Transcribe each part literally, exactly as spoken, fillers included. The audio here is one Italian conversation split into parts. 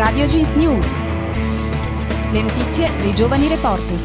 Radio Jeans News. Le notizie dei giovani reporter.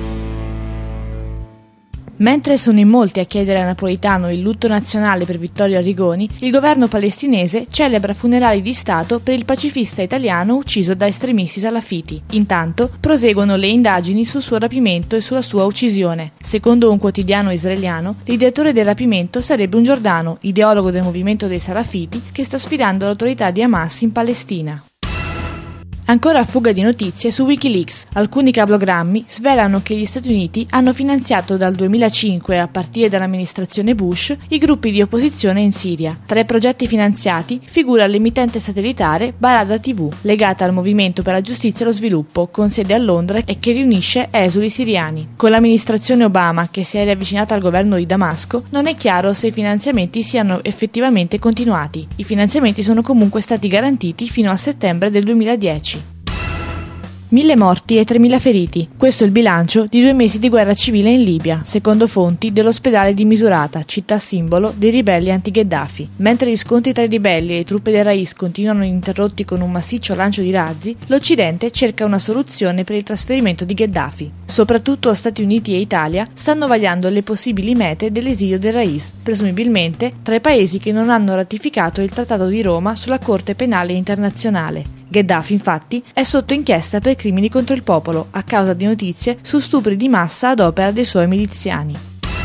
Mentre sono in molti a chiedere a Napolitano il lutto nazionale per Vittorio Arrigoni, il governo palestinese celebra funerali di Stato per il pacifista italiano ucciso da estremisti salafiti. Intanto proseguono le indagini sul suo rapimento e sulla sua uccisione. Secondo un quotidiano israeliano, l'ideatore del rapimento sarebbe un giordano, ideologo del movimento dei salafiti, che sta sfidando l'autorità di Hamas in Palestina. Ancora a fuga di notizie su Wikileaks. Alcuni cablogrammi svelano che gli Stati Uniti hanno finanziato dal duemilacinque, a partire dall'amministrazione Bush, i gruppi di opposizione in Siria. Tra i progetti finanziati figura l'emittente satellitare Barada tivù, legata al Movimento per la Giustizia e lo Sviluppo, con sede a Londra e che riunisce esuli siriani. Con l'amministrazione Obama, che si è riavvicinata al governo di Damasco, non è chiaro se i finanziamenti siano effettivamente continuati. I finanziamenti sono comunque stati garantiti fino a settembre del duemiladieci. Mille morti e tremila feriti. Questo è il bilancio di due mesi di guerra civile in Libia, secondo fonti dell'ospedale di Misurata, città simbolo dei ribelli anti-Gheddafi. Mentre gli scontri tra i ribelli e le truppe del Rais continuano ininterrotti con un massiccio lancio di razzi, l'Occidente cerca una soluzione per il trasferimento di Gheddafi. Soprattutto Stati Uniti e Italia stanno vagliando le possibili mete dell'esilio del Rais, presumibilmente tra i paesi che non hanno ratificato il Trattato di Roma sulla Corte Penale Internazionale. Gheddafi, infatti, è sotto inchiesta per crimini contro il popolo, a causa di notizie su stupri di massa ad opera dei suoi miliziani.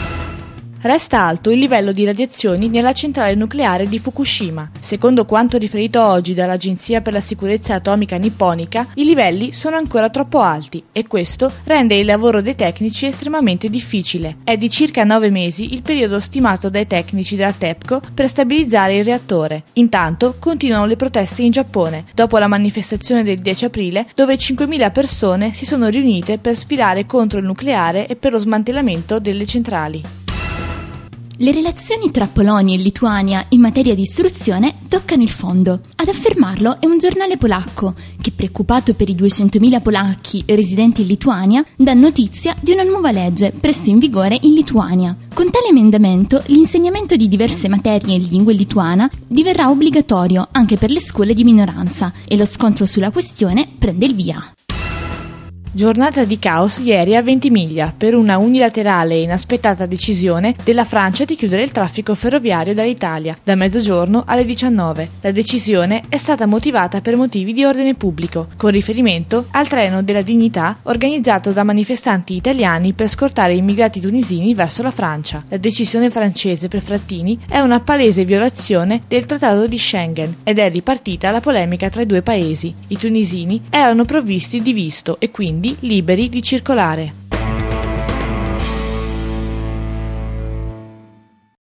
Resta alto il livello di radiazioni nella centrale nucleare di Fukushima. Secondo quanto riferito oggi dall'Agenzia per la sicurezza atomica nipponica, i livelli sono ancora troppo alti e questo rende il lavoro dei tecnici estremamente difficile. È di circa nove mesi il periodo stimato dai tecnici della TEPCO per stabilizzare il reattore. Intanto continuano le proteste in Giappone, dopo la manifestazione del dieci aprile, dove cinquemila persone si sono riunite per sfilare contro il nucleare e per lo smantellamento delle centrali. Le relazioni tra Polonia e Lituania in materia di istruzione toccano il fondo. Ad affermarlo è un giornale polacco che, preoccupato per i duecentomila polacchi residenti in Lituania, dà notizia di una nuova legge presto in vigore in Lituania. Con tale emendamento, l'insegnamento di diverse materie in lingua lituana diverrà obbligatorio anche per le scuole di minoranza e lo scontro sulla questione prende il via. Giornata di caos ieri a Ventimiglia per una unilaterale e inaspettata decisione della Francia di chiudere il traffico ferroviario dall'Italia da mezzogiorno alle diciannove. La decisione è stata motivata per motivi di ordine pubblico, con riferimento al treno della dignità organizzato da manifestanti italiani per scortare immigrati tunisini verso la Francia. La decisione francese per Frattini è una palese violazione del Trattato di Schengen ed è ripartita la polemica tra i due paesi. I tunisini erano provvisti di visto e quindi liberi di circolare.